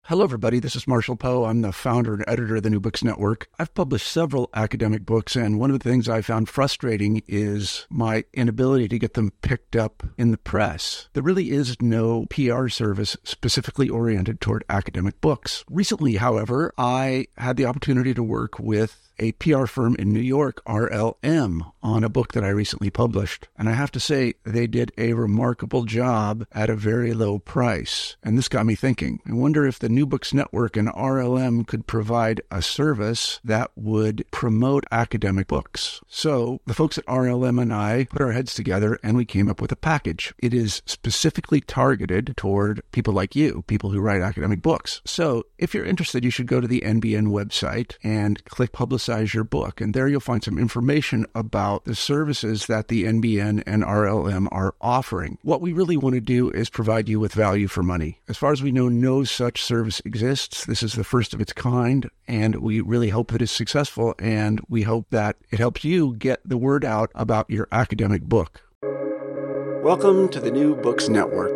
Hello, everybody. This is Marshall Poe. I'm the founder and editor of the New Books Network. I've published several academic books, and one of the things I found frustrating is my inability to get them picked up in the press. There really is no PR service specifically oriented toward academic books. Recently, however, I had the opportunity to work with a PR firm in New York, RLM, on a book that I recently published. And I have to say, they did a remarkable job at a very low price. And this got me thinking. I wonder if the New Books Network and RLM could provide a service that would promote academic books. So the folks at RLM and I put our heads together and we came up with a package. It is specifically targeted toward people like you, people who write academic books. So if you're interested, you should go to the NBN website and click Publicize Your Book. And there you'll find some information about the services that the NBN and RLM are offering. What we really want to do is provide you with value for money. As far as we know, no such service exists. This is the first of its kind, and we really hope that it's successful, and we hope that it helps you get the word out about your academic book. Welcome to the New Books Network.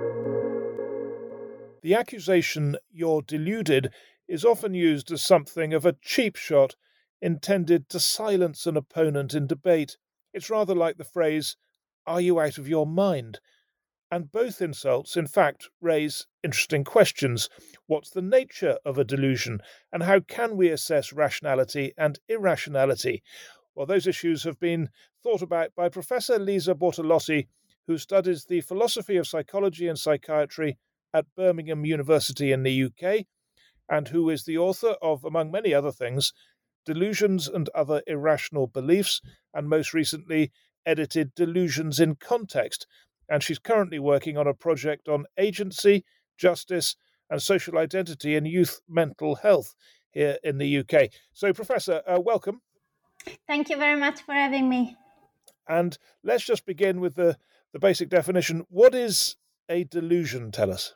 The accusation, "you're deluded," is often used as something of a cheap shot intended to silence an opponent in debate. It's rather like the phrase, "are you out of your mind?" And both insults, in fact, raise interesting questions. What's the nature of a delusion, and how can we assess rationality and irrationality? Well, those issues have been thought about by Professor Lisa Bortolotti, who studies the philosophy of psychology and psychiatry at Birmingham University in the UK, and who is the author of, among many other things, Delusions and Other Irrational Beliefs, and most recently edited Delusions in Context. And she's currently working on a project on agency, justice, and social identity in youth mental health here in the UK. So, Professor, welcome. Thank you very much for having me. And let's just begin with the basic definition. What is a delusion? Tell us.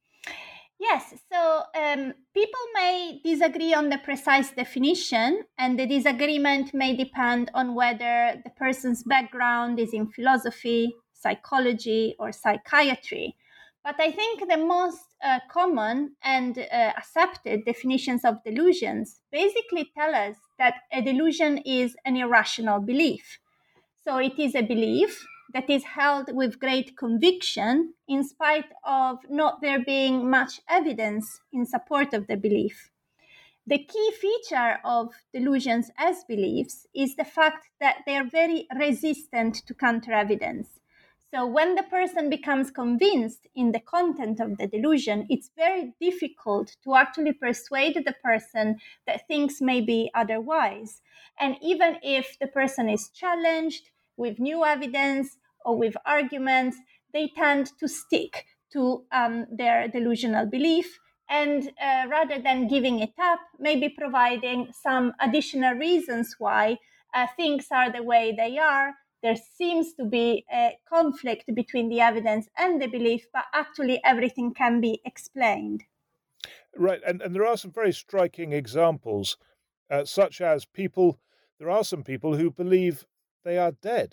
Yes, so people may disagree on the precise definition, and the disagreement may depend on whether the person's background is in philosophy, psychology, or psychiatry. But I think the most common and accepted definitions of delusions basically tell us that a delusion is an irrational belief. So it is a belief that is held with great conviction in spite of not there being much evidence in support of the belief. The key feature of delusions as beliefs is the fact that they are very resistant to counter-evidence. So when the person becomes convinced in the content of the delusion, it's very difficult to actually persuade the person that things may be otherwise. And even if the person is challenged with new evidence or with arguments, they tend to stick to their delusional belief. And rather than giving it up, maybe providing some additional reasons why things are the way they are. There seems to be a conflict between the evidence and the belief, but actually everything can be explained. Right, and there are some very striking examples, such as there are some people who believe they are dead.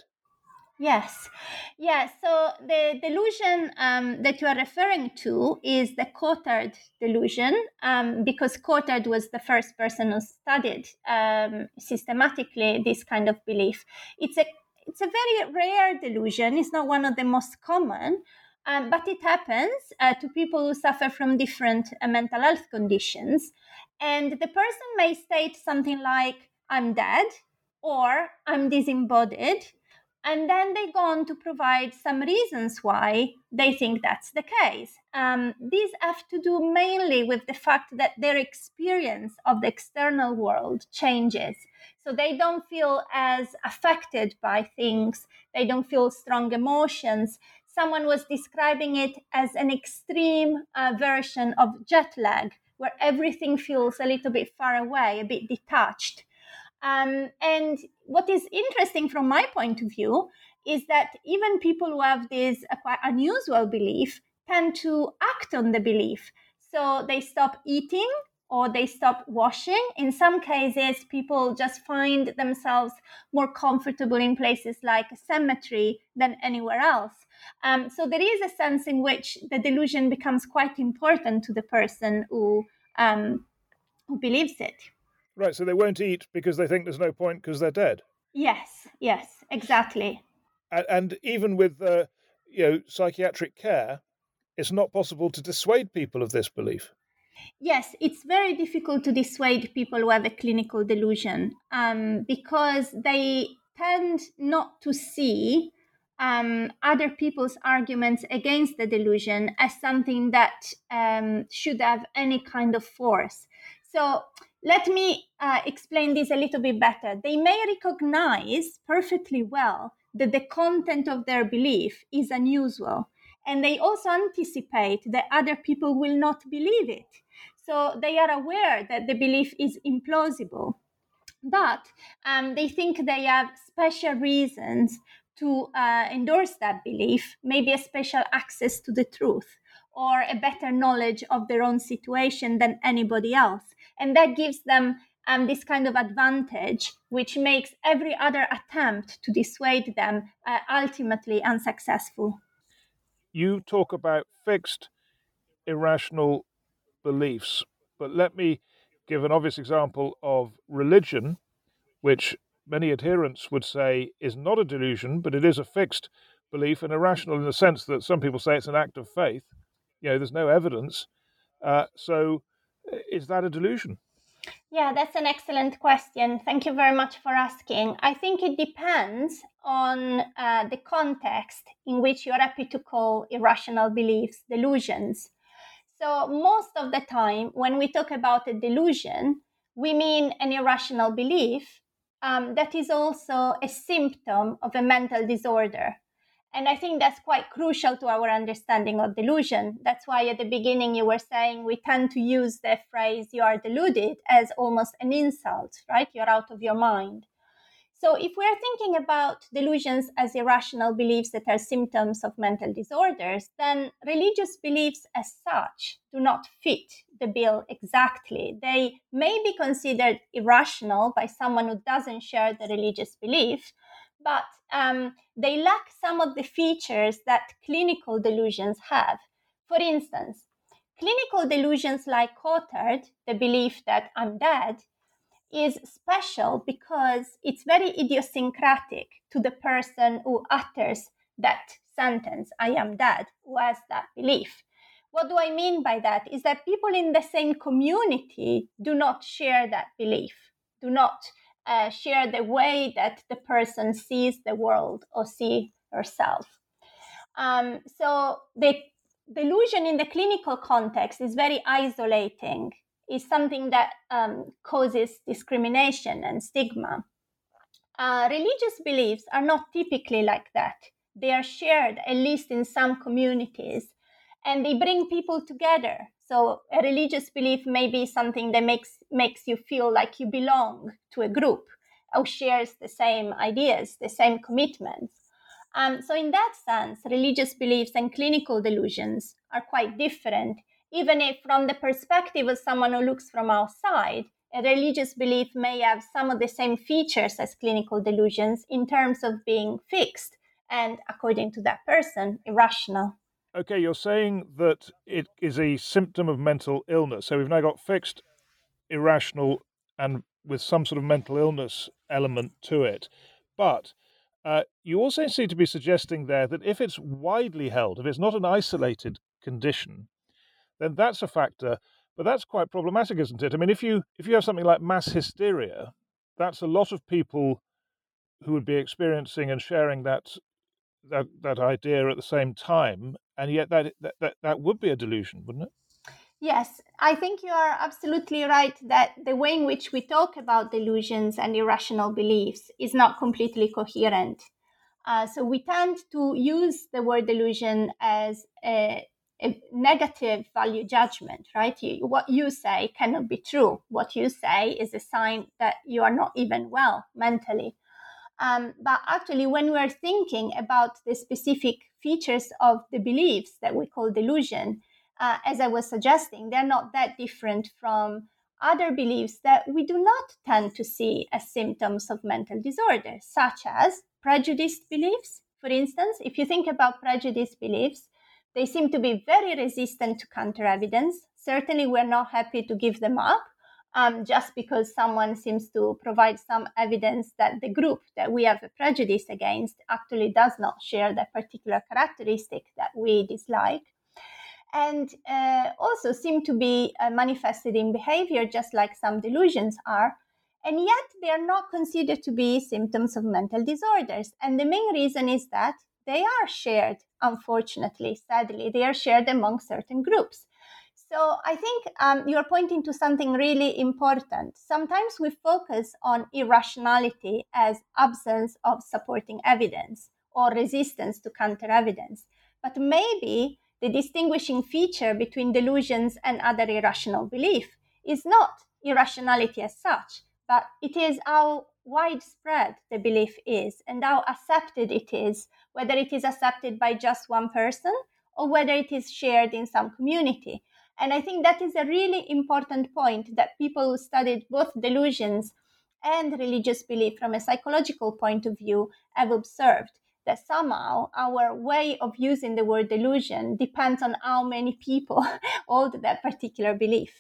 Yes. Yeah. So the delusion that you are referring to is the Cotard delusion, because Cotard was the first person who studied systematically this kind of belief. It's a very rare delusion. It's not one of the most common, but it happens to people who suffer from different mental health conditions. And the person may state something like, "I'm dead," or "I'm disembodied." And then they go on to provide some reasons why they think that's the case. These have to do mainly with the fact that their experience of the external world changes. So they don't feel as affected by things. They don't feel strong emotions. Someone was describing it as an extreme version of jet lag, where everything feels a little bit far away, a bit detached. And what is interesting from my point of view is that even people who have this quite unusual belief tend to act on the belief. So they stop eating or they stop washing. In some cases, people just find themselves more comfortable in places like a cemetery than anywhere else. So there is a sense in which the delusion becomes quite important to the person who believes it. Right, so they won't eat because they think there's no point because they're dead. Yes, exactly. And even with psychiatric care, it's not possible to dissuade people of this belief. Yes, it's very difficult to dissuade people who have a clinical delusion because they tend not to see other people's arguments against the delusion as something that should have any kind of force. So let me explain this a little bit better. They may recognize perfectly well that the content of their belief is unusual, and they also anticipate that other people will not believe it. So they are aware that the belief is implausible, but they think they have special reasons to endorse that belief, maybe a special access to the truth or a better knowledge of their own situation than anybody else. And that gives them this kind of advantage, which makes every other attempt to dissuade them ultimately unsuccessful. You talk about fixed, irrational beliefs, but let me give an obvious example of religion, which many adherents would say is not a delusion, but it is a fixed belief and irrational in the sense that some people say it's an act of faith. There's no evidence. So is that a delusion? Yeah, that's an excellent question. Thank you very much for asking. I think it depends on the context in which you're happy to call irrational beliefs delusions. So most of the time, when we talk about a delusion, we mean an irrational belief that is also a symptom of a mental disorder. And I think that's quite crucial to our understanding of delusion. That's why at the beginning you were saying we tend to use the phrase "you are deluded" as almost an insult, right? You're out of your mind. So if we're thinking about delusions as irrational beliefs that are symptoms of mental disorders, then religious beliefs as such do not fit the bill exactly. They may be considered irrational by someone who doesn't share the religious belief, but they lack some of the features that clinical delusions have. For instance, clinical delusions like Cotard, the belief that I'm dead, is special because it's very idiosyncratic to the person who utters that sentence, "I am dead," who has that belief. What do I mean by that? Is that people in the same community do not share that belief, do not share the way that the person sees the world or see herself. So the delusion in the clinical context is very isolating, is something that causes discrimination and stigma. Religious beliefs are not typically like that. They are shared, at least in some communities, and they bring people together. So a religious belief may be something that makes you feel like you belong to a group or shares the same ideas, the same commitments. So in that sense, religious beliefs and clinical delusions are quite different, even if from the perspective of someone who looks from outside, a religious belief may have some of the same features as clinical delusions in terms of being fixed and, according to that person, irrational. Okay, you're saying that it is a symptom of mental illness. So we've now got fixed, irrational, and with some sort of mental illness element to it. But you also seem to be suggesting there that if it's widely held, if it's not an isolated condition, then that's a factor. But that's quite problematic, isn't it? I mean, if you have something like mass hysteria, that's a lot of people who would be experiencing and sharing that idea at the same time, and yet that would be a delusion, wouldn't it? Yes, I think you are absolutely right that the way in which we talk about delusions and irrational beliefs is not completely coherent. So we tend to use the word delusion as a negative value judgment, right? What you say cannot be true. What you say is a sign that you are not even well mentally. But actually, when we're thinking about the specific features of the beliefs that we call delusion, as I was suggesting, they're not that different from other beliefs that we do not tend to see as symptoms of mental disorder, such as prejudiced beliefs. For instance, if you think about prejudiced beliefs, they seem to be very resistant to counter evidence. Certainly, we're not happy to give them up just because someone seems to provide some evidence that the group that we have a prejudice against actually does not share that particular characteristic that we dislike. And also seem to be manifested in behavior, just like some delusions are. And yet they are not considered to be symptoms of mental disorders. And the main reason is that they are shared, unfortunately, sadly, they are shared among certain groups. So I think you're pointing to something really important. Sometimes we focus on irrationality as absence of supporting evidence or resistance to counter evidence. But maybe the distinguishing feature between delusions and other irrational belief is not irrationality as such, but it is how widespread the belief is and how accepted it is, whether it is accepted by just one person or whether it is shared in some community. And I think that is a really important point that people who studied both delusions and religious belief from a psychological point of view have observed, that somehow our way of using the word delusion depends on how many people hold that particular belief.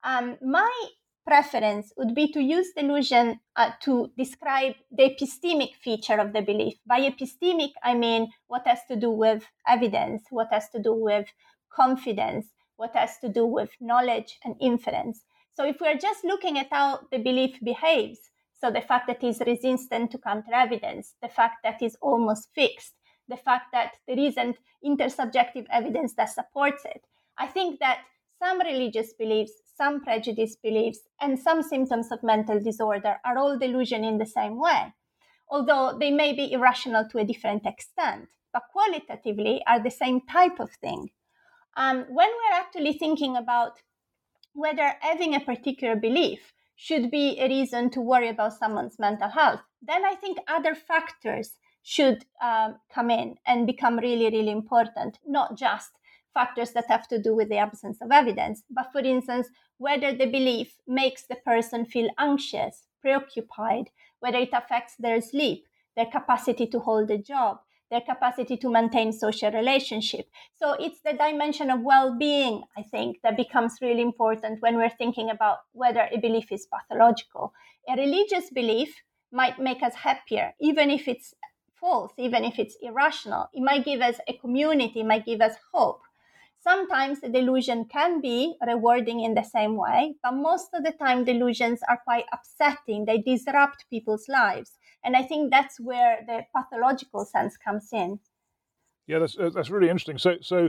My preference would be to use delusion to describe the epistemic feature of the belief. By epistemic, I mean what has to do with evidence, what has to do with confidence, what has to do with knowledge and inference. So if we're just looking at how the belief behaves, so the fact that it's resistant to counter evidence, the fact that it's almost fixed, the fact that there isn't intersubjective evidence that supports it, I think that some religious beliefs, some prejudice beliefs, and some symptoms of mental disorder are all delusion in the same way, although they may be irrational to a different extent, but qualitatively are the same type of thing. When we're actually thinking about whether having a particular belief should be a reason to worry about someone's mental health, then I think other factors should come in and become really, really important, not just factors that have to do with the absence of evidence, but for instance, whether the belief makes the person feel anxious, preoccupied, whether it affects their sleep, their capacity to hold a job, their capacity to maintain social relationship. So it's the dimension of well-being, I think, that becomes really important when we're thinking about whether a belief is pathological. A religious belief might make us happier, even if it's false, even if it's irrational. It might give us a community, it might give us hope. Sometimes the delusion can be rewarding in the same way, but most of the time delusions are quite upsetting. They disrupt people's lives. And I think that's where the pathological sense comes in. Yeah, that's really interesting. So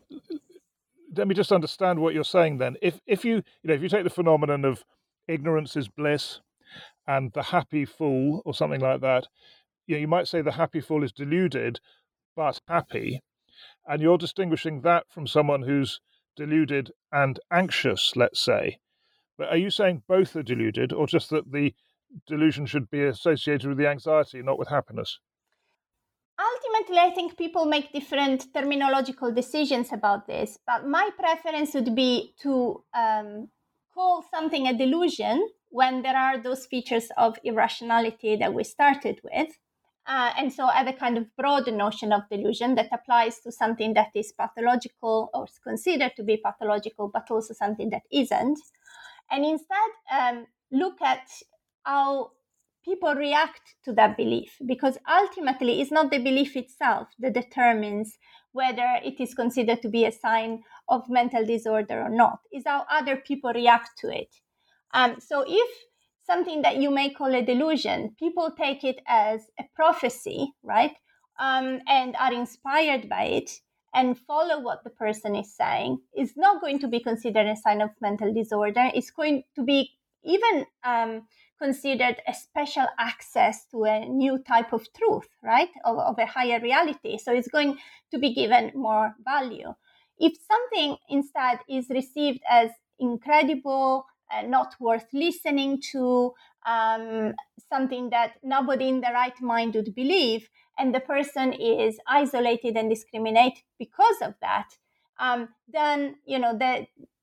let me just understand what you're saying then. If you take the phenomenon of ignorance is bliss and the happy fool or something like that, you might say the happy fool is deluded but happy, and you're distinguishing that from someone who's deluded and anxious, let's say. But are you saying both are deluded, or just that the delusion should be associated with the anxiety, not with happiness? Ultimately, I think people make different terminological decisions about this, but my preference would be to call something a delusion when there are those features of irrationality that we started with. And so I have a kind of broad notion of delusion that applies to something that is pathological or is considered to be pathological, but also something that isn't. And instead, look at how people react to that belief, because ultimately it's not the belief itself that determines whether it is considered to be a sign of mental disorder or not. It's how other people react to it. So if something that you may call a delusion, people take it as a prophecy, right? And are inspired by it and follow what the person is saying, is not going to be considered a sign of mental disorder. It's going to be even considered a special access to a new type of truth, right? Of a higher reality. So it's going to be given more value. If something instead is received as incredible, not worth listening to, something that nobody in the right mind would believe, and the person is isolated and discriminated because of that, then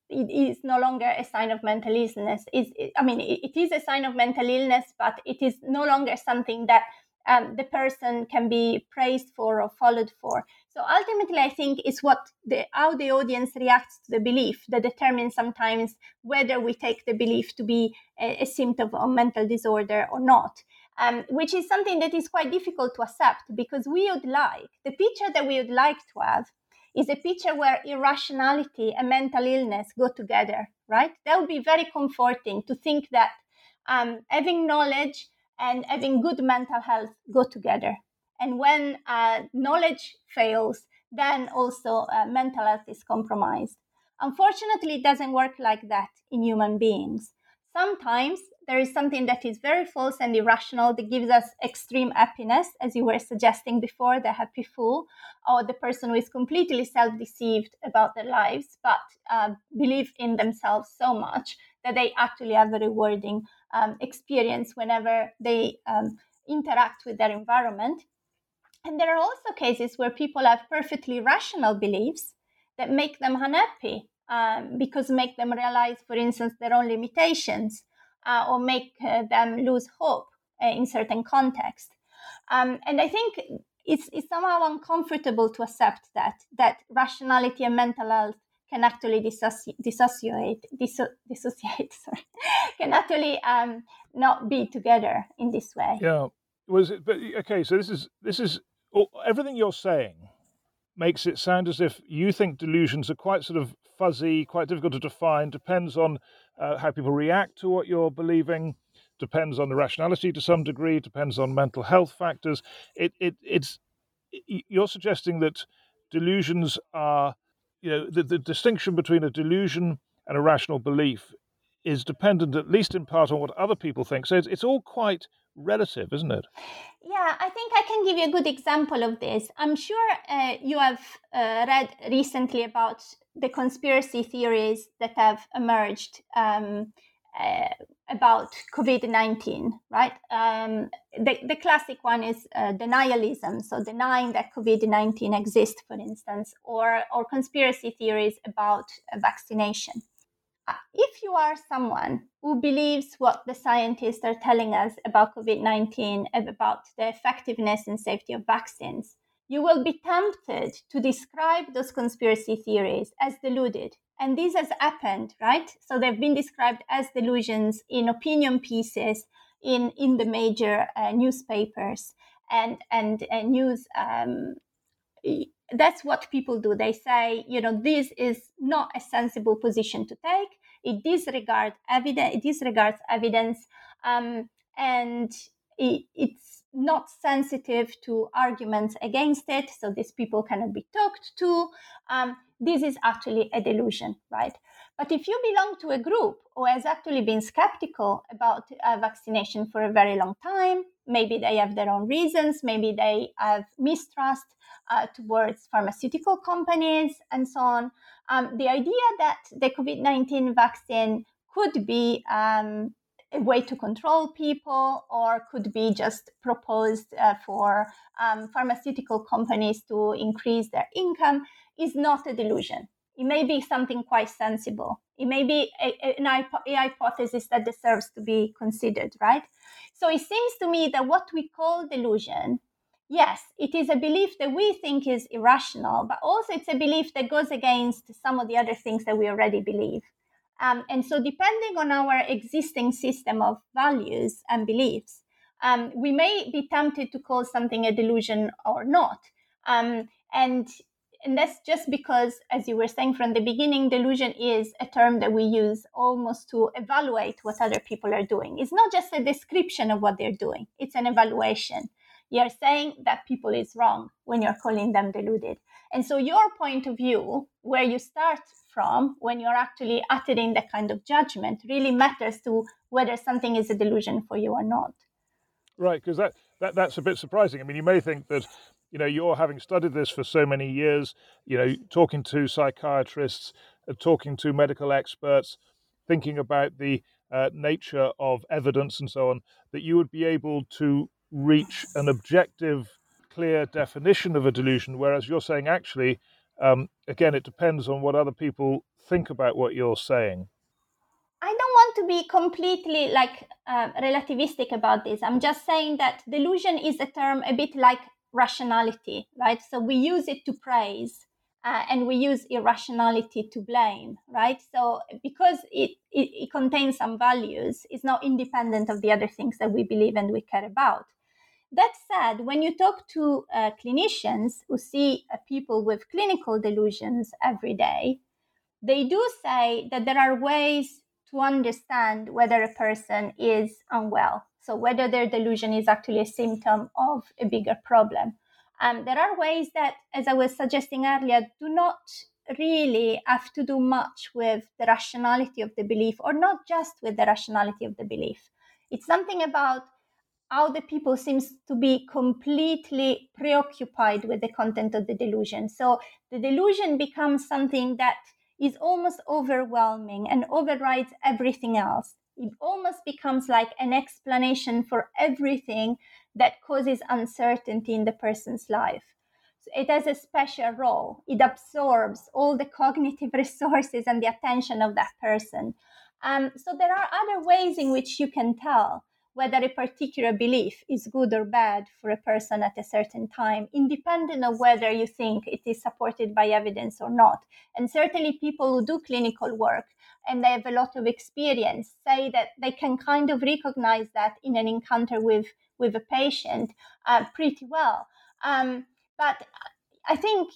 it is no longer a sign of mental illness. It is a sign of mental illness, but it is no longer something that the person can be praised for or followed for. So ultimately, I think it's how the audience reacts to the belief that determines sometimes whether we take the belief to be a symptom of mental disorder or not. Which is something that is quite difficult to accept, because the picture that we would like to have is a picture where irrationality and mental illness go together, right? That would be very comforting to think that having knowledge and having good mental health go together. And when knowledge fails, then also mental health is compromised. Unfortunately, it doesn't work like that in human beings. Sometimes there is something that is very false and irrational that gives us extreme happiness, as you were suggesting before, the happy fool, or the person who is completely self-deceived about their lives, but believe in themselves so much that they actually have a rewarding experience whenever they interact with their environment. And there are also cases where people have perfectly rational beliefs that make them unhappy, because make them realize, for instance, their own limitations, or make them lose hope in certain contexts. And I think it's somehow uncomfortable to accept that rationality and mental health can actually dissociate, can actually not be together in this way. Yeah. Okay, so this is everything you're saying makes it sound as if you think delusions are quite sort of fuzzy, quite difficult to define, depends on how people react to what you're believing, depends on the rationality to some degree, depends on mental health factors. You're suggesting that delusions are, the distinction between a delusion and a rational belief is dependent, at least in part, on what other people think. So it's all quite relative, isn't it? Yeah, I think I can give you a good example of this. I'm sure you have read recently about the conspiracy theories that have emerged about COVID-19, right? The classic one is denialism, so denying that COVID-19 exists, for instance, or conspiracy theories about vaccination. If you are someone who believes what the scientists are telling us about COVID-19 and about the effectiveness and safety of vaccines, you will be tempted to describe those conspiracy theories as deluded. And this has happened, right? So they've been described as delusions in opinion pieces in the major newspapers and news. That's what people do. They say, this is not a sensible position to take. It disregards evidence, and it's not sensitive to arguments against it. So these people cannot be talked to. This is actually a delusion, right? But if you belong to a group who has actually been skeptical about vaccination for a very long time, maybe they have their own reasons, maybe they have mistrust towards pharmaceutical companies and so on. The idea that the COVID-19 vaccine could be a way to control people, or could be just proposed for pharmaceutical companies to increase their income, is not a delusion. It may be something quite sensible. It may be a hypothesis that deserves to be considered, right? So it seems to me that what we call delusion, yes, it is a belief that we think is irrational, but also it's a belief that goes against some of the other things that we already believe. And so depending on our existing system of values and beliefs, we may be tempted to call something a delusion or not. And that's just because, as you were saying from the beginning, delusion is a term that we use almost to evaluate what other people are doing. It's not just a description of what they're doing. It's an evaluation. You're saying that people is wrong when you're calling them deluded. And so your point of view, where you start from when you're actually uttering that kind of judgment, really matters to whether something is a delusion for you or not. Right, because that's a bit surprising. I mean, you may think that, you're having studied this for so many years, talking to psychiatrists, talking to medical experts, thinking about the nature of evidence and so on, that you would be able to reach an objective, clear definition of a delusion, whereas you're saying actually Again, it depends on what other people think about what you're saying. I don't want to be completely relativistic about this. I'm just saying that delusion is a term a bit like rationality, right? So we use it to praise and we use irrationality to blame, right? So because it contains some values, it's not independent of the other things that we believe and we care about. That said, when you talk to clinicians who see people with clinical delusions every day, they do say that there are ways to understand whether a person is unwell. So whether their delusion is actually a symptom of a bigger problem. There are ways that, as I was suggesting earlier, do not really have to do much with the rationality of the belief, or not just with the rationality of the belief. It's something about how the people seems to be completely preoccupied with the content of the delusion. So the delusion becomes something that is almost overwhelming and overrides everything else. It almost becomes like an explanation for everything that causes uncertainty in the person's life. So it has a special role. It absorbs all the cognitive resources and the attention of that person. So there are other ways in which you can tell whether a particular belief is good or bad for a person at a certain time, independent of whether you think it is supported by evidence or not. And certainly people who do clinical work and they have a lot of experience say that they can kind of recognize that in an encounter with a patient pretty well. But I think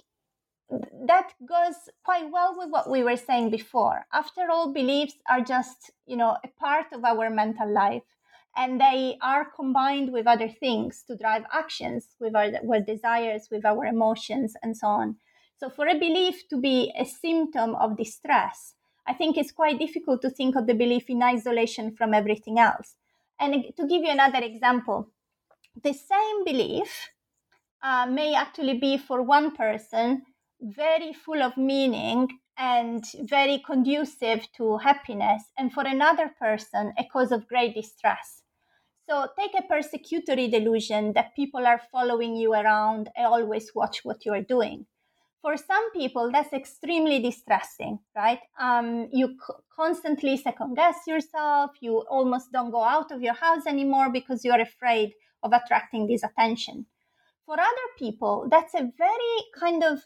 that goes quite well with what we were saying before. After all, beliefs are just, a part of our mental life. And they are combined with other things to drive actions, with our desires, with our emotions, and so on. So for a belief to be a symptom of distress, I think it's quite difficult to think of the belief in isolation from everything else. And to give you another example, the same belief may actually be for one person very full of meaning and very conducive to happiness, and for another person a cause of great distress. So take a persecutory delusion that people are following you around and always watch what you are doing. For some people, that's extremely distressing, right? You constantly second guess yourself. You almost don't go out of your house anymore because you're afraid of attracting this attention. For other people, that's a very kind of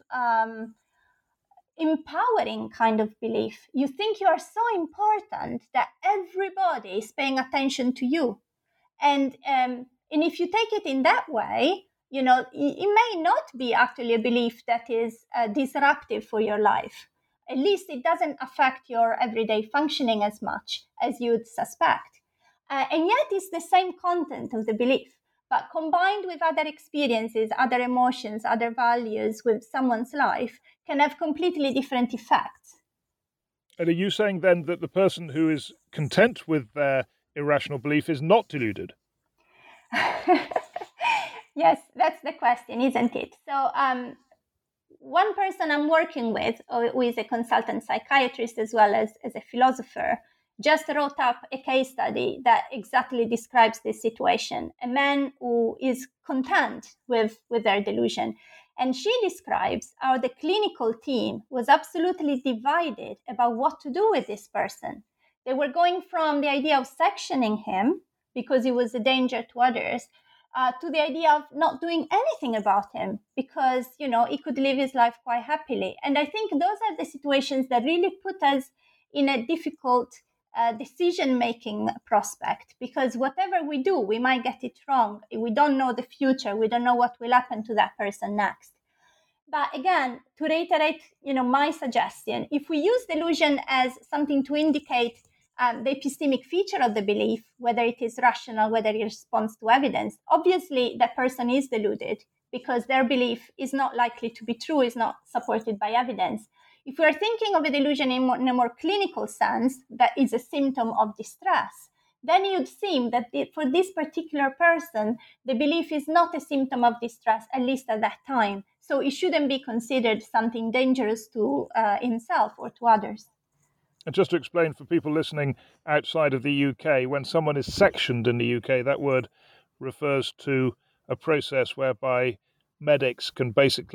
empowering kind of belief. You think you are so important that everybody is paying attention to you. And if you take it in that way, it may not be actually a belief that is disruptive for your life. At least it doesn't affect your everyday functioning as much as you'd suspect. And yet it's the same content of the belief, but combined with other experiences, other emotions, other values with someone's life can have completely different effects. And are you saying then that the person who is content with their irrational belief is not deluded? Yes, that's the question, isn't it? So one person I'm working with, who is a consultant psychiatrist as well as a philosopher, just wrote up a case study that exactly describes this situation. A man who is content with their delusion. And she describes how the clinical team was absolutely divided about what to do with this person. They were going from the idea of sectioning him because he was a danger to others, to the idea of not doing anything about him because, he could live his life quite happily. And I think those are the situations that really put us in a difficult decision-making prospect, because whatever we do, we might get it wrong. We don't know the future. We don't know what will happen to that person next. But again, to reiterate, my suggestion, if we use delusion as something to indicate the epistemic feature of the belief, whether it is rational, whether it responds to evidence, obviously that person is deluded because their belief is not likely to be true, is not supported by evidence. If we are thinking of a delusion in a more clinical sense, that is a symptom of distress, then it would seem that for this particular person, the belief is not a symptom of distress, at least at that time. So it shouldn't be considered something dangerous to himself or to others. And just to explain for people listening outside of the UK, when someone is sectioned in the UK, that word refers to a process whereby medics can basically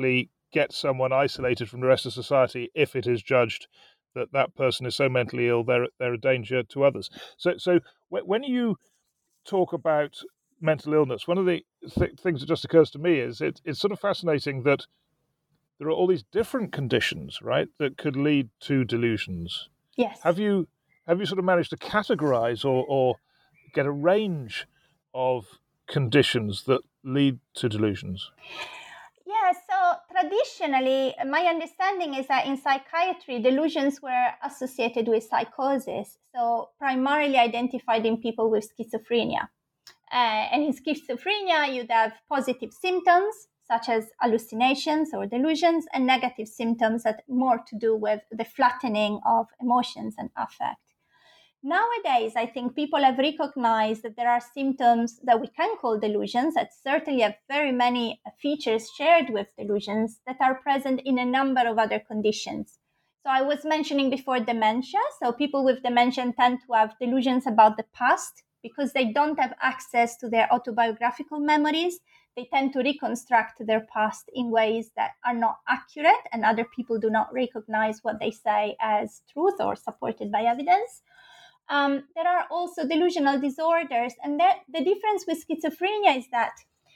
get someone isolated from the rest of society if it is judged that that person is so mentally ill they're a danger to others. So when you talk about mental illness, one of the things that just occurs to me is it's sort of fascinating that there are all these different conditions, right, that could lead to delusions. Yes. Have you sort of managed to categorize or get a range of conditions that lead to delusions? Yeah, so traditionally, my understanding is that in psychiatry, delusions were associated with psychosis, so primarily identified in people with schizophrenia. And in schizophrenia, you'd have positive symptoms, such as hallucinations or delusions, and negative symptoms that more to do with the flattening of emotions and affect. Nowadays, I think people have recognized that there are symptoms that we can call delusions, that certainly have very many features shared with delusions that are present in a number of other conditions. So I was mentioning before dementia. So people with dementia tend to have delusions about the past because they don't have access to their autobiographical memories. They tend to reconstruct their past in ways that are not accurate, and other people do not recognize what they say as truth or supported by evidence. There are also delusional disorders, and the difference with schizophrenia is that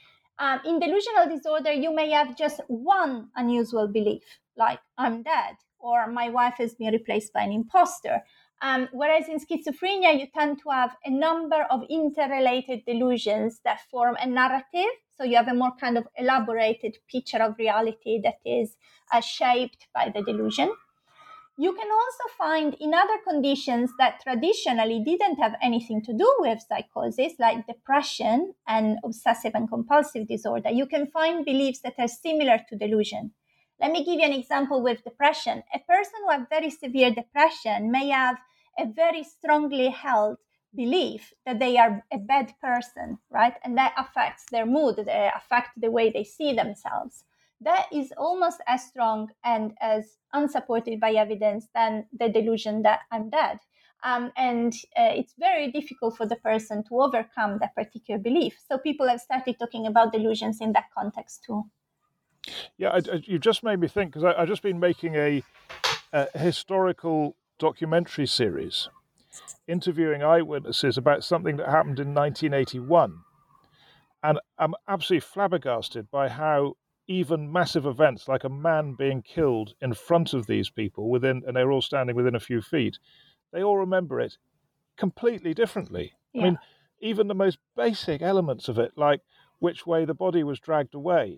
in delusional disorder, you may have just one unusual belief, like I'm dead, or my wife has been replaced by an imposter. Whereas in schizophrenia, you tend to have a number of interrelated delusions that form a narrative. So you have a more kind of elaborated picture of reality that is shaped by the delusion. You can also find in other conditions that traditionally didn't have anything to do with psychosis, like depression and obsessive and compulsive disorder. You can find beliefs that are similar to delusion. Let me give you an example with depression. A person who has very severe depression may have a very strongly held belief that they are a bad person, right? And that affects their mood, that affects the way they see themselves. That is almost as strong and as unsupported by evidence than the delusion that I'm dead. It's very difficult for the person to overcome that particular belief. So people have started talking about delusions in that context too. Yeah, you just made me think, because I've just been making a historical documentary series interviewing eyewitnesses about something that happened in 1981. And I'm absolutely flabbergasted by how even massive events like a man being killed in front of these people and they're all standing within a few feet, they all remember it completely differently. Yeah. I mean, even the most basic elements of it, like which way the body was dragged away,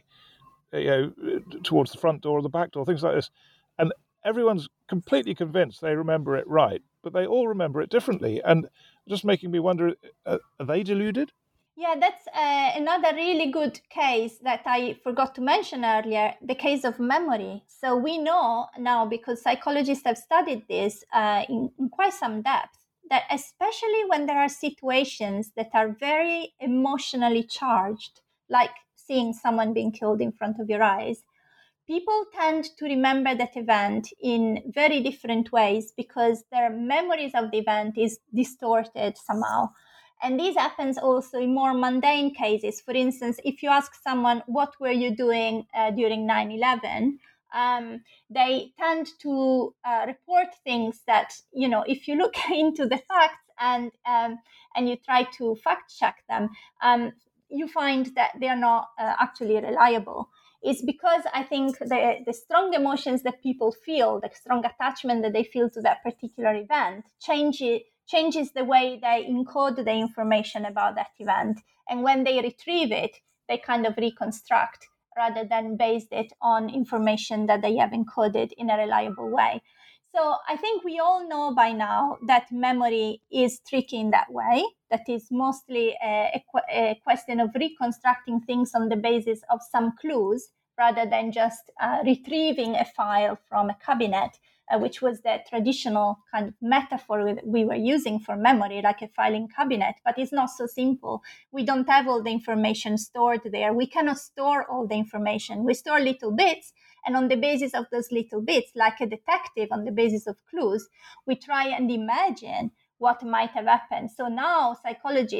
towards the front door or the back door, things like this. And everyone's completely convinced they remember it right, but they all remember it differently. And just making me wonder, are they deluded? Yeah, that's another really good case that I forgot to mention earlier, the case of memory. So we know now, because psychologists have studied this in quite some depth, that especially when there are situations that are very emotionally charged, like seeing someone being killed in front of your eyes, people tend to remember that event in very different ways because their memories of the event is distorted somehow. And this happens also in more mundane cases. For instance, if you ask someone, what were you doing during 9/11? They tend to report things that, if you look into the facts and you try to fact check them, you find that they are not actually reliable. It's because I think the strong emotions that people feel, the strong attachment that they feel to that particular event, changes the way they encode the information about that event. And when they retrieve it, they kind of reconstruct rather than base it on information that they have encoded in a reliable way. So I think we all know by now that memory is tricky in that way. That is mostly a question of reconstructing things on the basis of some clues rather than just retrieving a file from a cabinet, which was the traditional kind of metaphor we were using for memory, like a filing cabinet. But it's not so simple. We don't have all the information stored there. We cannot store all the information. We store little bits. And on the basis of those little bits, like a detective on the basis of clues, we try and imagine what might have happened. So now psychologists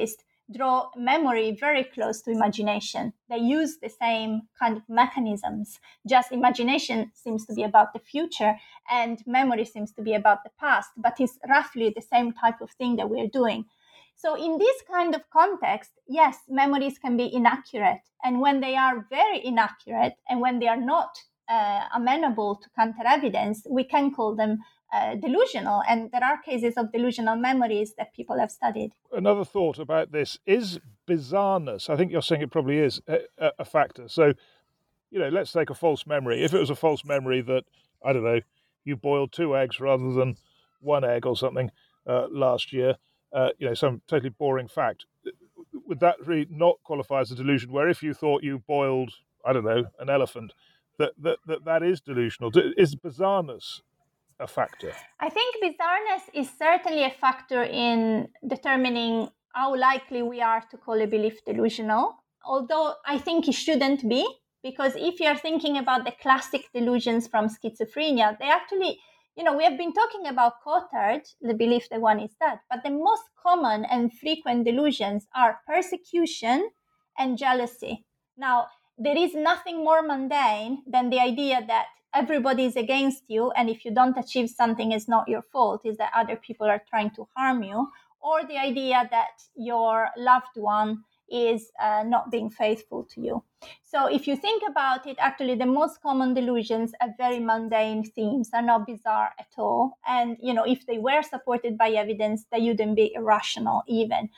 draw memory very close to imagination. They use the same kind of mechanisms. Just imagination seems to be about the future and memory seems to be about the past, but it's roughly the same type of thing that we're doing. So in this kind of context, yes, memories can be inaccurate. And when they are very inaccurate and when they are not amenable to counter evidence, we can call them delusional. And there are cases of delusional memories that people have studied. Another thought about this is bizarreness. I think you're saying it probably is a factor. So, let's take a false memory. If it was a false memory that, I don't know, you boiled 2 eggs rather than 1 egg or something last year, some totally boring fact, would that really not qualify as a delusion? Where if you thought you boiled, I don't know, an elephant, that is delusional? Is bizarreness a factor? I think bizarreness is certainly a factor in determining how likely we are to call a belief delusional, although I think it shouldn't be, because if you're thinking about the classic delusions from schizophrenia, they actually, we have been talking about Cotard, the belief that one is dead, but the most common and frequent delusions are persecution and jealousy. Now, there is nothing more mundane than the idea that everybody is against you, and if you don't achieve something, it's not your fault, is that other people are trying to harm you, or the idea that your loved one is not being faithful to you. So if you think about it, actually the most common delusions are very mundane themes, are not bizarre at all. And, if they were supported by evidence, they wouldn't be irrational even.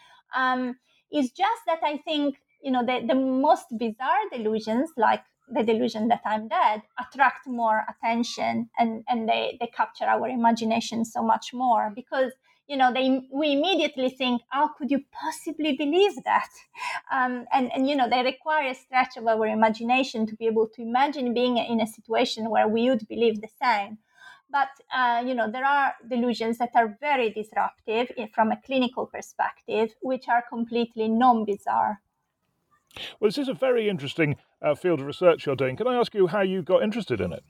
It's just that I think, the most bizarre delusions, like the delusion that I'm dead, attract more attention and they capture our imagination so much more because, we immediately think, how could you possibly believe that? And they require a stretch of our imagination to be able to imagine being in a situation where we would believe the same. But, there are delusions that are very disruptive from a clinical perspective, which are completely non-bizarre. Well, this is a very interesting field of research you're doing. Can I ask you how you got interested in it?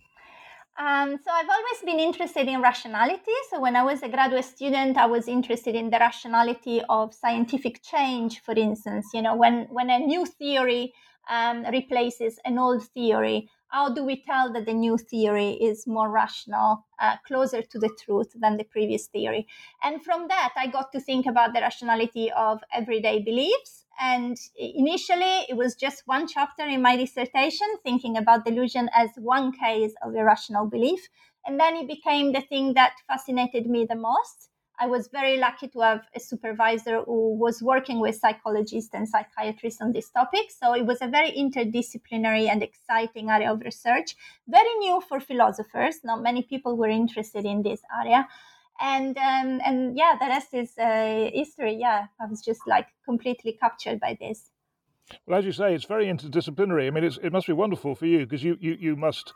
So I've always been interested in rationality. So when I was a graduate student, I was interested in the rationality of scientific change, for instance. When a new theory replaces an old theory, how do we tell that the new theory is more rational, closer to the truth than the previous theory? And from that, I got to think about the rationality of everyday beliefs. And initially, it was just one chapter in my dissertation, thinking about delusion as one case of irrational belief. And then it became the thing that fascinated me the most. I was very lucky to have a supervisor who was working with psychologists and psychiatrists on this topic. So it was a very interdisciplinary and exciting area of research, very new for philosophers. Not many people were interested in this area. And the rest is history. Yeah, I was just completely captured by this. Well, as you say, it's very interdisciplinary. I mean, it must be wonderful for you because you must,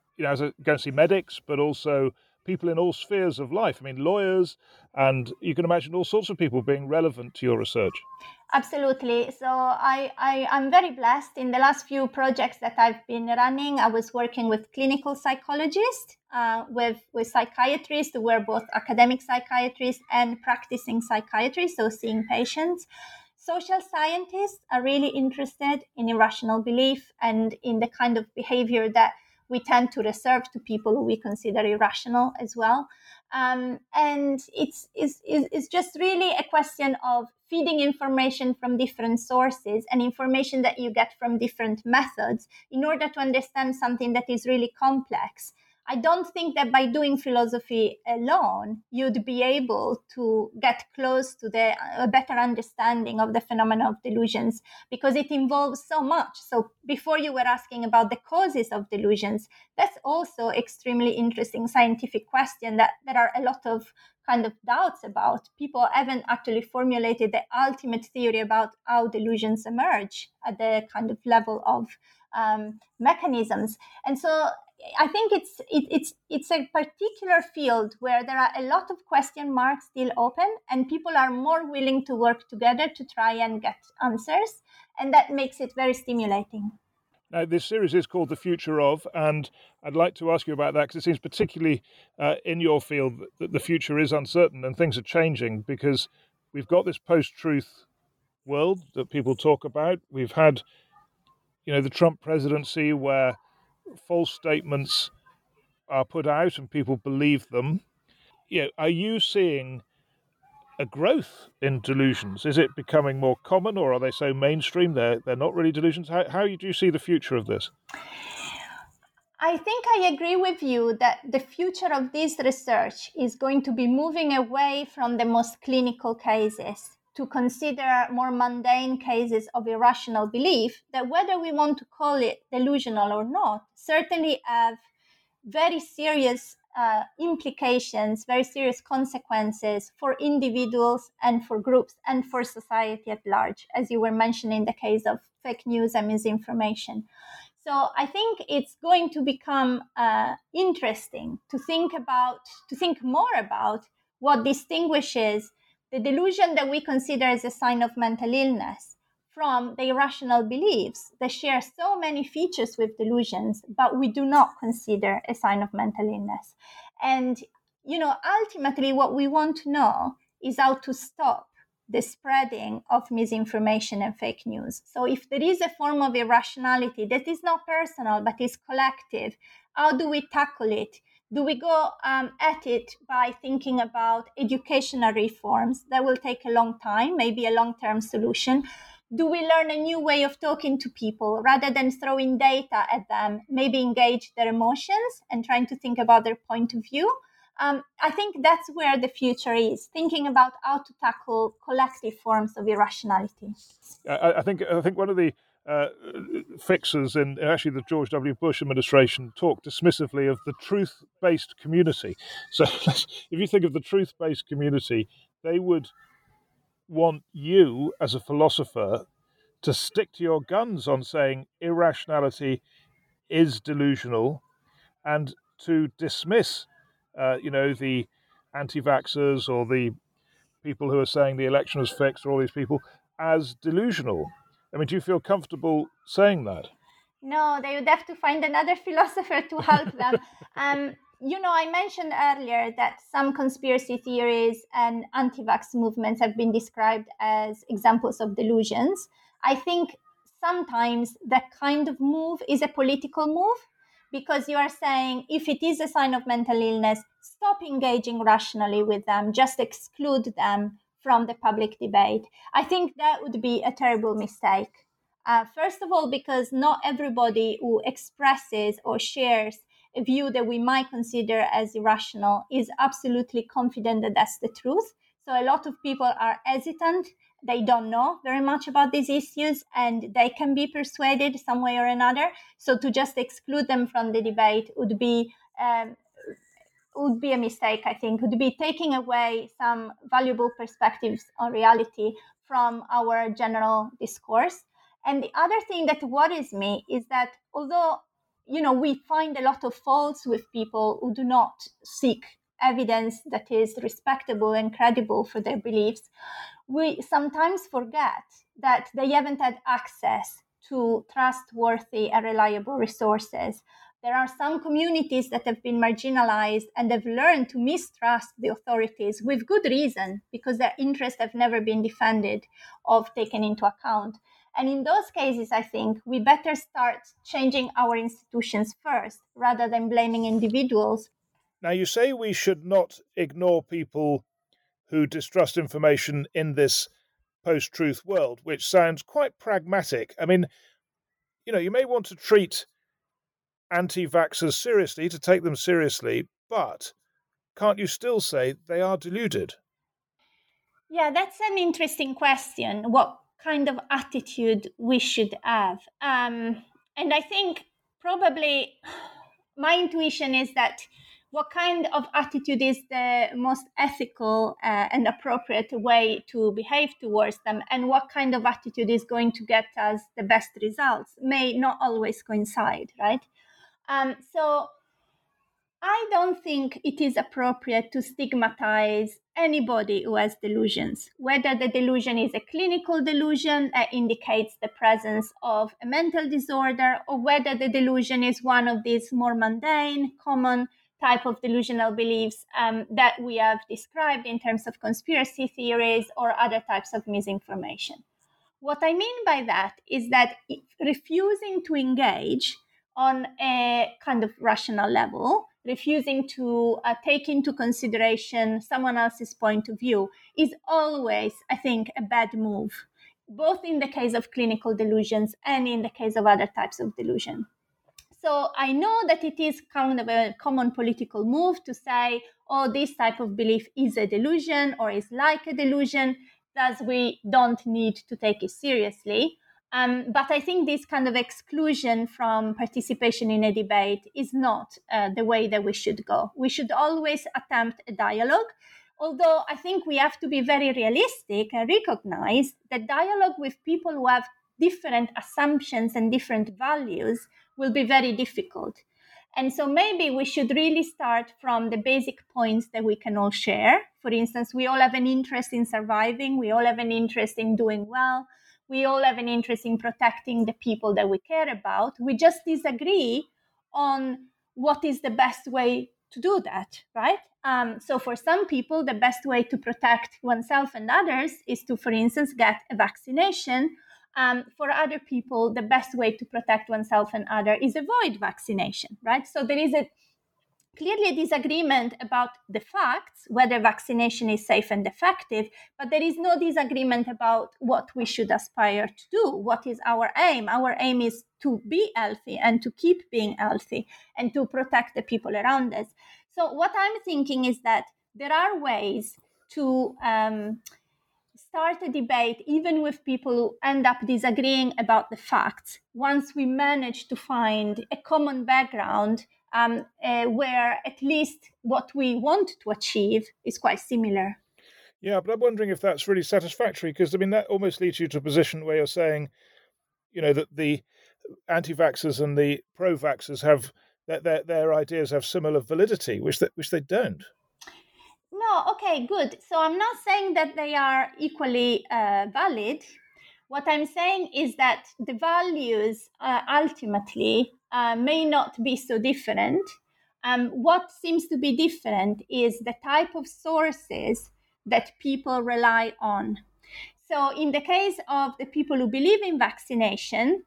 go and see medics, but also people in all spheres of life. I mean, lawyers, and you can imagine all sorts of people being relevant to your research. Absolutely. So I'm very blessed. In the last few projects that I've been running, I was working with clinical psychologists, with psychiatrists who were both academic psychiatrists and practicing psychiatrists, so seeing patients. Social scientists are really interested in irrational belief and in the kind of behavior that we tend to reserve to people who we consider irrational as well. And it's just really a question of feeding information from different sources and information that you get from different methods in order to understand something that is really complex. I don't think that by doing philosophy alone, you'd be able to get close to a better understanding of the phenomena of delusions, because it involves so much. So before you were asking about the causes of delusions, that's also extremely interesting scientific question that there are a lot of kind of doubts about. People haven't actually formulated the ultimate theory about how delusions emerge at the kind of level of mechanisms. And so I think it's a particular field where there are a lot of question marks still open, and people are more willing to work together to try and get answers, and that makes it very stimulating. Now, this series is called The Future Of, and I'd like to ask you about that because it seems particularly in your field that the future is uncertain and things are changing because we've got this post-truth world that people talk about. We've had, the Trump presidency where false statements are put out and people believe them. Are you seeing a growth in delusions? Is it becoming more common, or are they so mainstream they're not really delusions? How do you see the future of this? I think I agree with you that the future of this research is going to be moving away from the most clinical cases to consider more mundane cases of irrational belief that, whether we want to call it delusional or not, certainly have very serious implications, very serious consequences for individuals and for groups and for society at large, as you were mentioning in the case of fake news and misinformation. So I think it's going to become interesting to think more about what distinguishes the delusion that we consider as a sign of mental illness from the irrational beliefs that share so many features with delusions, but we do not consider a sign of mental illness. And, ultimately what we want to know is how to stop the spreading of misinformation and fake news. So if there is a form of irrationality that is not personal but is collective, how do we tackle it? Do we go at it by thinking about educational reforms that will take a long time, maybe a long-term solution? Do we learn a new way of talking to people rather than throwing data at them, maybe engage their emotions and trying to think about their point of view? I think that's where the future is, thinking about how to tackle collective forms of irrationality. I think one of the fixers in actually the George W. Bush administration talked dismissively of the truth-based community. So if you think of the truth-based community, they would want you as a philosopher to stick to your guns on saying irrationality is delusional and to dismiss, the anti-vaxxers or the people who are saying the election was fixed or all these people as delusional. I mean, do you feel comfortable saying that? No, they would have to find another philosopher to help them. I mentioned earlier that some conspiracy theories and anti-vax movements have been described as examples of delusions. I think sometimes that kind of move is a political move, because you are saying, if it is a sign of mental illness, stop engaging rationally with them, just exclude them from the public debate. I think that would be a terrible mistake. First of all, because not everybody who expresses or shares a view that we might consider as irrational is absolutely confident that that's the truth. So a lot of people are hesitant. They don't know very much about these issues and they can be persuaded some way or another. So to just exclude them from the debate would be a mistake, I think. Would be taking away some valuable perspectives on reality from our general discourse. And the other thing that worries me is that although, we find a lot of faults with people who do not seek evidence that is respectable and credible for their beliefs, we sometimes forget that they haven't had access to trustworthy and reliable resources. There are some communities that have been marginalized and have learned to mistrust the authorities with good reason, because their interests have never been defended or taken into account. And in those cases, I think we better start changing our institutions first rather than blaming individuals. Now, you say we should not ignore people who distrust information in this post-truth world, which sounds quite pragmatic. I mean, you may want to treat anti-vaxxers seriously, to take them seriously, but can't you still say they are deluded? Yeah, that's an interesting question. What kind of attitude we should have? And I think probably my intuition is that what kind of attitude is the most ethical and appropriate way to behave towards them, and what kind of attitude is going to get us the best results may not always coincide, right? So I don't think it is appropriate to stigmatize anybody who has delusions, whether the delusion is a clinical delusion that indicates the presence of a mental disorder, or whether the delusion is one of these more mundane, common type of delusional beliefs that we have described in terms of conspiracy theories or other types of misinformation. What I mean by that is that refusing to engage on a kind of rational level, refusing to take into consideration someone else's point of view, is always, I think, a bad move, both in the case of clinical delusions and in the case of other types of delusion. So I know that it is kind of a common political move to say, oh, this type of belief is a delusion or is like a delusion, thus we don't need to take it seriously. But I think this kind of exclusion from participation in a debate is not the way that we should go. We should always attempt a dialogue, although I think we have to be very realistic and recognize that dialogue with people who have different assumptions and different values will be very difficult. And so maybe we should really start from the basic points that we can all share. For instance, we all have an interest in surviving. We all have an interest in doing well. We all have an interest in protecting the people that we care about. We just disagree on what is the best way to do that, right? So for some people, the best way to protect oneself and others is to, for instance, get a vaccination. For other people, the best way to protect oneself and others is avoid vaccination, right? So there is clearly a disagreement about the facts, whether vaccination is safe and effective, but there is no disagreement about what we should aspire to do. What is our aim? Our aim is to be healthy and to keep being healthy and to protect the people around us. So what I'm thinking is that there are ways to start a debate even with people who end up disagreeing about the facts once we manage to find a common background where at least what we want to achieve is quite similar. Yeah, but I'm wondering if that's really satisfactory, because I mean that almost leads you to a position where you're saying, that the anti-vaxxers and the pro-vaxxers have their ideas have similar validity, which they don't. No, okay, good. So I'm not saying that they are equally valid. What I'm saying is that the values ultimately may not be so different. What seems to be different is the type of sources that people rely on. So in the case of the people who believe in vaccination,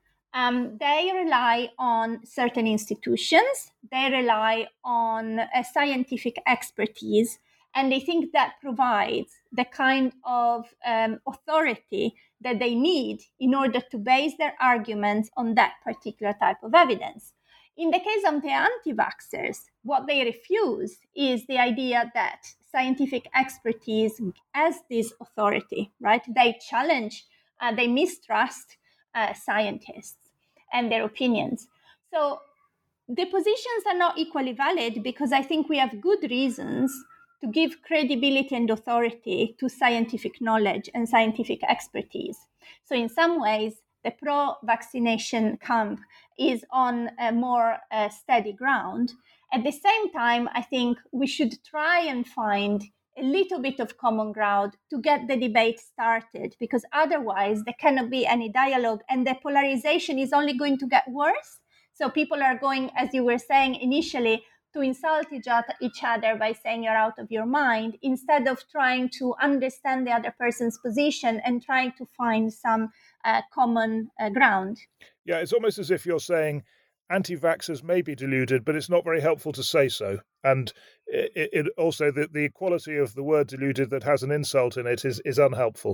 they rely on certain institutions, they rely on scientific expertise, and they think that provides the kind of authority that they need in order to base their arguments on that particular type of evidence. In the case of the anti-vaxxers, what they refuse is the idea that scientific expertise has this authority, right? They challenge, they mistrust scientists and their opinions. So the positions are not equally valid because I think we have good reasons to give credibility and authority to scientific knowledge and scientific expertise. So in some ways, the pro-vaccination camp is on a more steady ground. At the same time, I think we should try and find a little bit of common ground to get the debate started, because otherwise there cannot be any dialogue and the polarization is only going to get worse. So people are going, as you were saying initially, to insult each other by saying you're out of your mind, instead of trying to understand the other person's position and trying to find some common ground. Yeah, it's almost as if you're saying anti-vaxxers may be deluded, but it's not very helpful to say so. And it also, the quality of the word deluded that has an insult in it is unhelpful.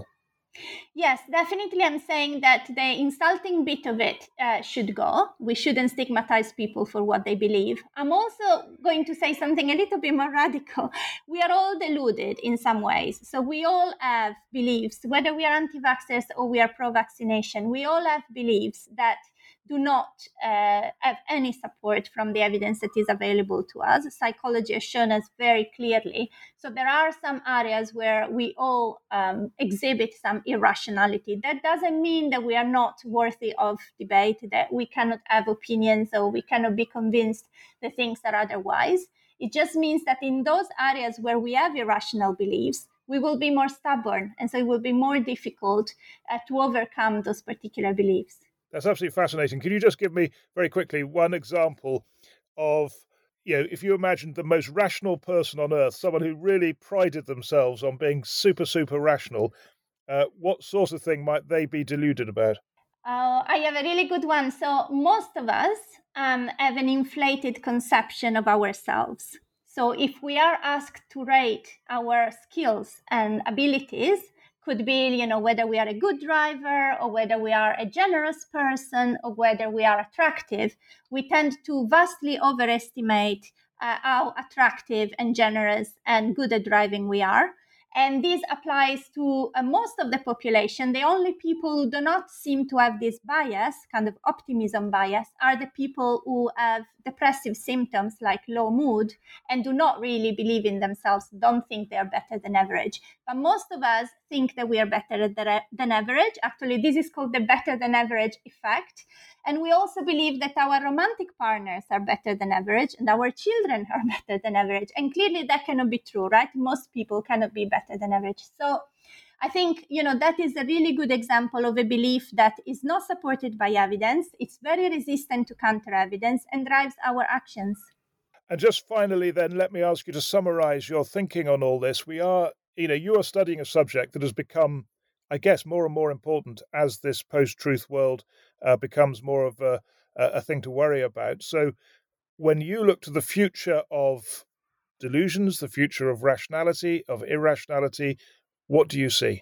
Yes, definitely. I'm saying that the insulting bit of it should go. We shouldn't stigmatize people for what they believe. I'm also going to say something a little bit more radical. We are all deluded in some ways. So we all have beliefs, whether we are anti-vaxxers or we are pro-vaccination, we all have beliefs that do not have any support from the evidence that is available to us. Psychology has shown us very clearly. So there are some areas where we all exhibit some irrationality. That doesn't mean that we are not worthy of debate, that we cannot have opinions or we cannot be convinced that things are otherwise. It just means that in those areas where we have irrational beliefs, we will be more stubborn. And so it will be more difficult to overcome those particular beliefs. That's absolutely fascinating. Can you just give me very quickly one example of, if you imagined the most rational person on earth, someone who really prided themselves on being super, super rational, what sort of thing might they be deluded about? I have a really good one. So most of us have an inflated conception of ourselves. So if we are asked to rate our skills and abilities, could be, whether we are a good driver or whether we are a generous person or whether we are attractive, we tend to vastly overestimate how attractive and generous and good at driving we are. And this applies to most of the population. The only people who do not seem to have this bias, kind of optimism bias, are the people who have depressive symptoms like low mood and do not really believe in themselves, don't think they are better than average. But most of us think that we are better than average. Actually, this is called the better than average effect. And we also believe that our romantic partners are better than average and our children are better than average. And clearly that cannot be true, right? Most people cannot be better than average. So I think, that is a really good example of a belief that is not supported by evidence. It's very resistant to counter evidence and drives our actions. And just finally, then, let me ask you to summarize your thinking on all this. You are studying a subject that has become, I guess, more and more important as this post-truth world becomes more of a thing to worry about. So when you look to the future of delusions, the future of rationality, of irrationality, what do you see?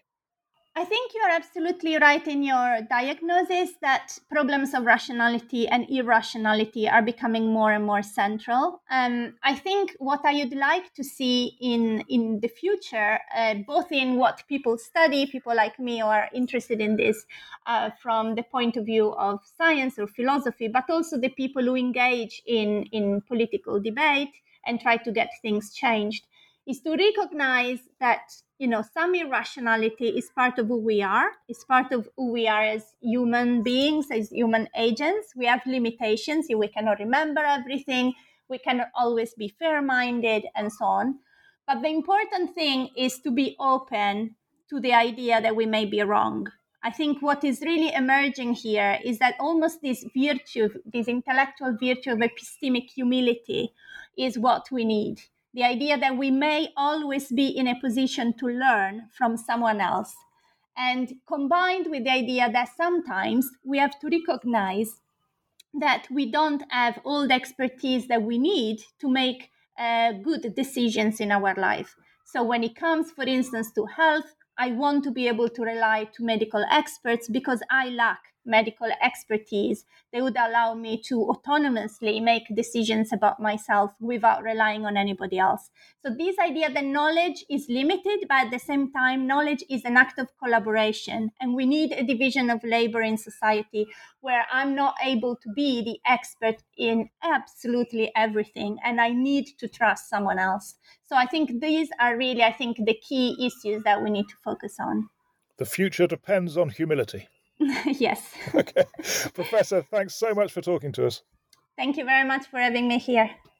I think you're absolutely right in your diagnosis that problems of rationality and irrationality are becoming more and more central. I think what I would like to see in the future, both in what people study, people like me who are interested in this from the point of view of science or philosophy, but also the people who engage in political debate and try to get things changed, is to recognize that some irrationality is part of who we are, is part of who we are as human beings, as human agents. We have limitations. We cannot remember everything. We cannot always be fair-minded and so on. But the important thing is to be open to the idea that we may be wrong. I think what is really emerging here is that almost this virtue, this intellectual virtue of epistemic humility is what we need. The idea that we may always be in a position to learn from someone else. And combined with the idea that sometimes we have to recognize that we don't have all the expertise that we need to make good decisions in our life. So when it comes, for instance, to health, I want to be able to rely to medical experts because I lack medical expertise. They would allow me to autonomously make decisions about myself without relying on anybody else. So this idea that knowledge is limited, but at the same time, knowledge is an act of collaboration. And we need a division of labor in society where I'm not able to be the expert in absolutely everything, and I need to trust someone else. So I think these are really, the key issues that we need to focus on. The future depends on humility. Yes. Okay. Professor, thanks so much for talking to us. Thank you very much for having me here.